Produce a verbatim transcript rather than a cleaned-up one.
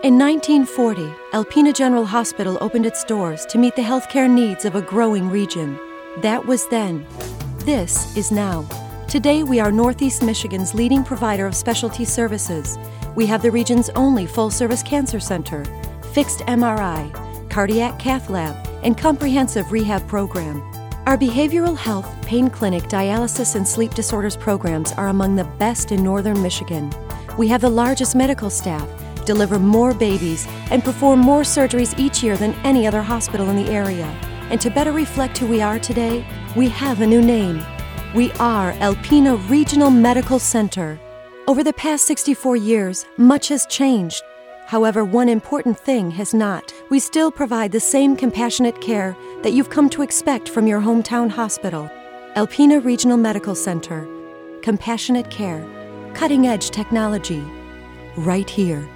In nineteen forty, Alpena General Hospital opened its doors to meet the healthcare needs of a growing region. That was then. This is now. Today, we are Northeast Michigan's leading provider of specialty services. We have the region's only full-service cancer center, fixed M R I, cardiac cath lab, and comprehensive rehab program. Our behavioral health, pain clinic, dialysis, and sleep disorders programs are among the best in northern Michigan. We have the largest medical staff, deliver more babies, and perform more surgeries each year than any other hospital in the area. And to better reflect who we are today, we have a new name. We are Alpena Regional Medical Center. Over the past sixty-four years, much has changed. However, one important thing has not. We still provide the same compassionate care that you've come to expect from your hometown hospital. Alpena Regional Medical Center. Compassionate care. Cutting-edge technology. Right here.